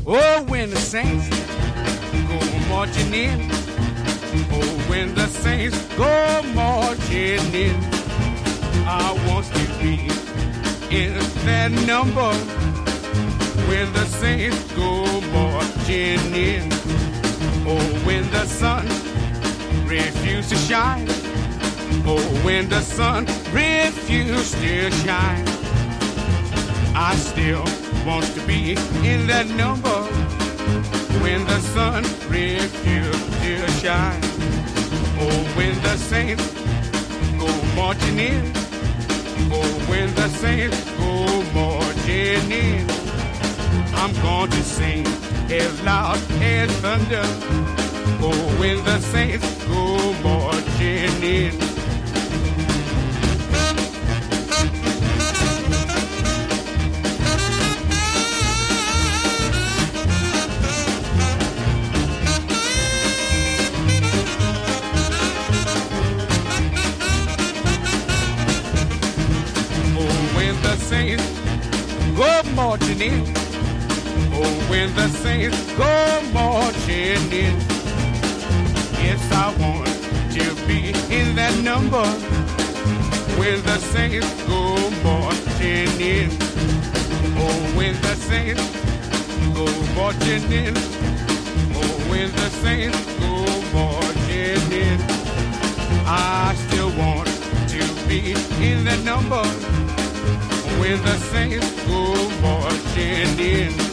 Oh, when the saints go marching in. Oh, when the saints go marching in. I want to be in that number. When the saints go marching in. Oh, when the sun refuses to shine. Oh, when the sun refuses to shine. I still want to be in that number. When the sun refuses to shine. Oh, when the saints go marching in. Oh, when the saints go marching in. I'm going to sing as loud as thunder. Oh, when the saints go marching in. Saints go marching in. Oh, when the saints go marching in. Yes, I want to be in that number. When the saints go marching in. Oh, when the saints go marching in. Oh, when the saints go marching in. I still want to be in that number. When the saints go marching in.